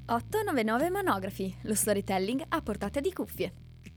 899 Monografi, lo storytelling a portata di cuffie.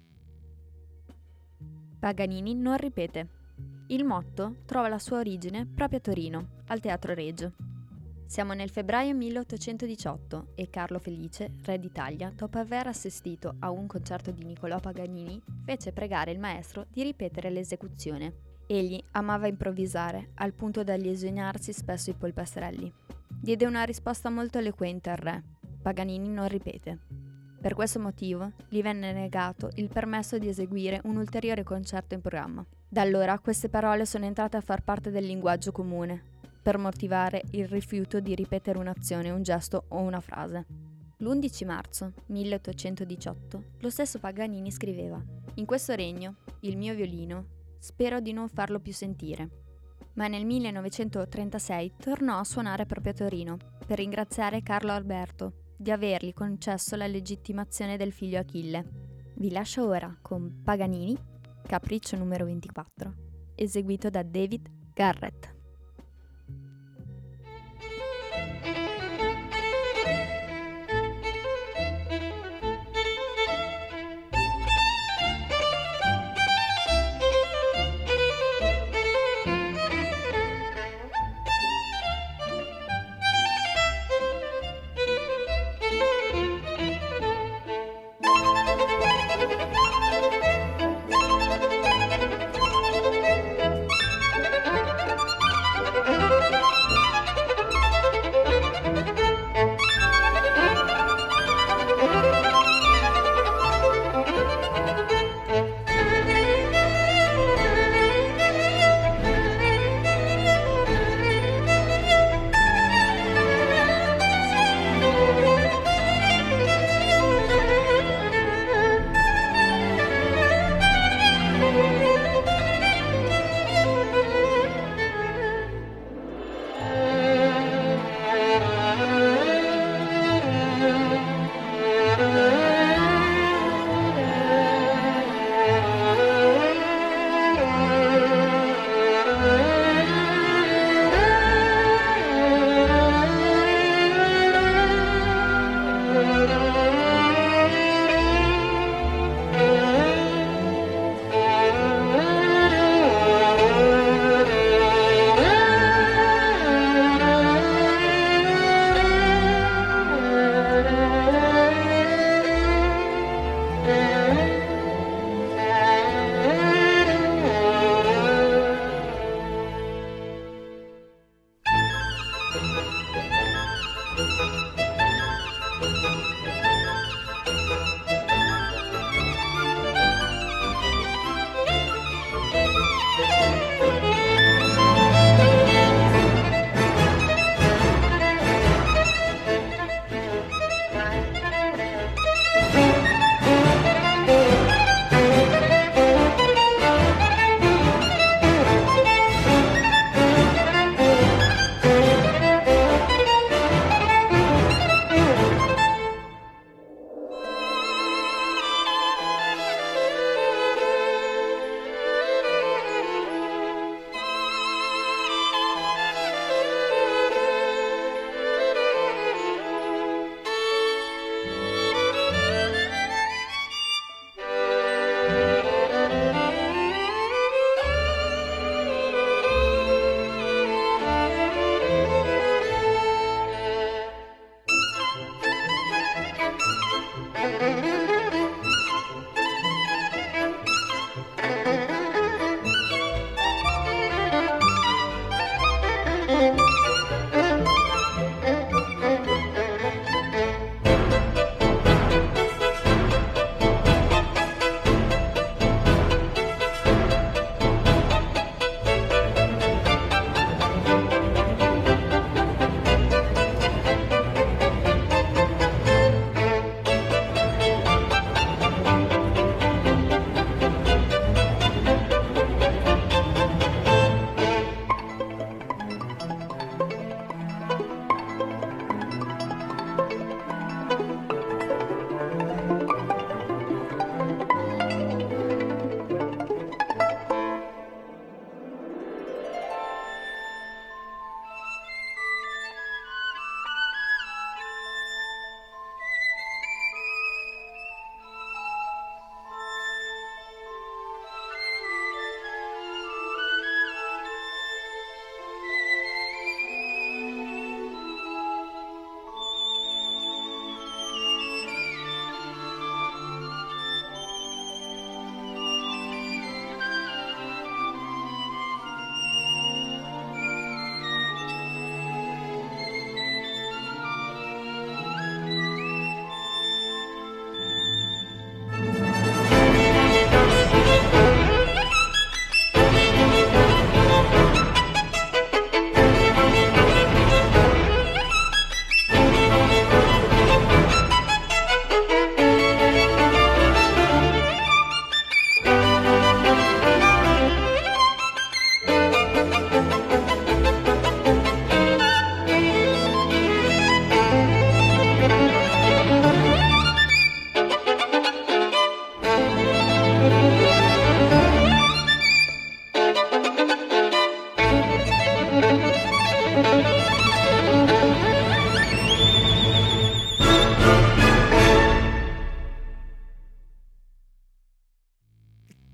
Paganini non ripete. Il motto trova la sua origine proprio a Torino, al Teatro Regio. Siamo nel febbraio 1818 e Carlo Felice, re d'Italia, dopo aver assistito a un concerto di Niccolò Paganini, fece pregare il maestro di ripetere l'esecuzione. Egli amava improvvisare, al punto da lesionarsi spesso i polpastrelli. Diede una risposta molto eloquente al re. Paganini non ripete. Per questo motivo gli venne negato il permesso di eseguire un ulteriore concerto in programma. Da allora queste parole sono entrate a far parte del linguaggio comune, per motivare il rifiuto di ripetere un'azione, un gesto o una frase. L'11 marzo 1818 lo stesso Paganini scriveva: «In questo regno, il mio violino, spero di non farlo più sentire». Ma nel 1936 tornò a suonare proprio a Torino per ringraziare Carlo Alberto di avergli concesso la legittimazione del figlio Achille. Vi lascio ora con Paganini, Capriccio numero 24, eseguito da David Garrett.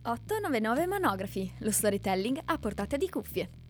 899 Monografi, lo storytelling a portata di cuffie.